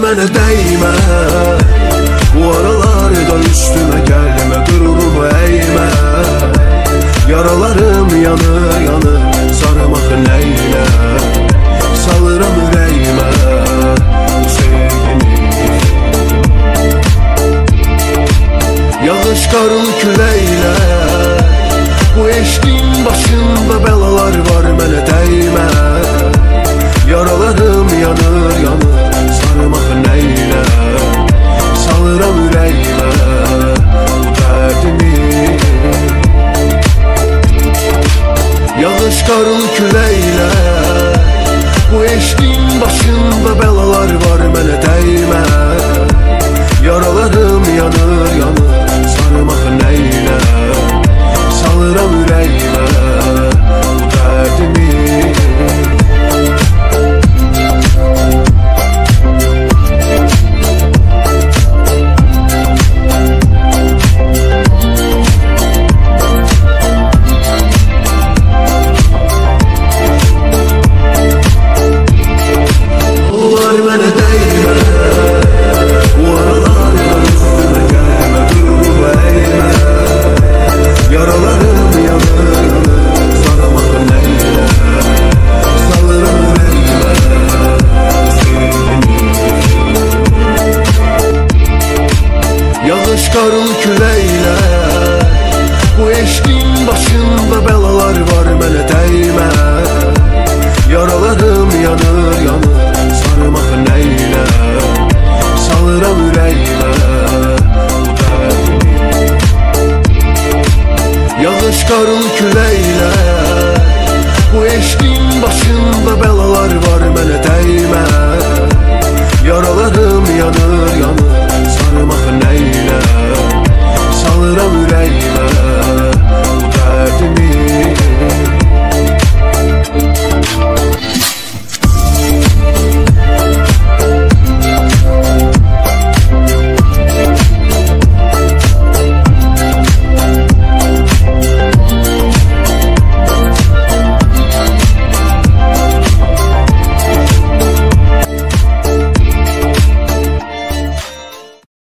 mənə dəymə, bu aralarda üstümə gəlmə, qürurumu əymə. Yaralarım yanır, yanır, sarmaq nəylə, salıram ürəyimə sevgini. Yağış qarın küləklə, bu eşqin başında bəlalar var, mənə dəymə. Yaralarım yanır, yanır, sarmaq nəylə, salıram ürəyimə bu dərdimi. Yağış qarın küləklə, bu eşqin başında bəlalar var, mənə dəymə. Yaralarım yanır, yanır, sarmaq nəylə, salıram ürəyimə bu dərdimi. Yağış qarın küləklə, bu eşqin başında bəlalar var, mənə dəymə. Yaralarım yanır, yanır, sarmaq nəylə, salıram ürəyimə bu dərdimi. Yağış qarın küləklə, bu eşqin başında bəlalar var, mənə dəymə.